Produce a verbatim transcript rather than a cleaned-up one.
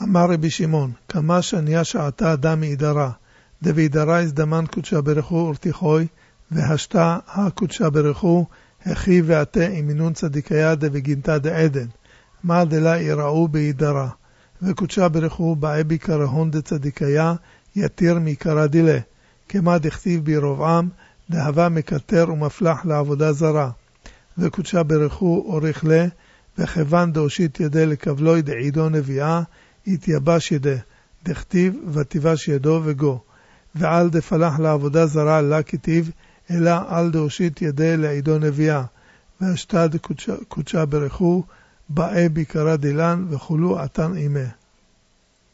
אמר רבי שמעון, כמה שניה שעתה אדם מעידרה, דוידרה הזדמן קודשה ברכו ורתיחוי, והשתה הקודשה ברכו, הכי ועתה אימינון צדיקיה דבגינתה דעדן, מה דלה יראו בעידרה, וקודשה ברכו באבי קרהון דצדיקיה, יתיר מעיקרה דילה, כמה דכתיב בירובעם, דהבה מקטר ומפלח לעבודה זרה, וקודשה ברכו אורך לה, וכיוון דאושית ידי לקבלוי דעידו נביאה, התייבש ידי, דכתיב ותיבש ידו וגו, ועל דפלח לעבודה זרה לה כתיב, אלא על דאושית ידי לעידו נביאה, והשתה דקודשה ברכו, באי ביקרה דילן וכולו עתן אימה.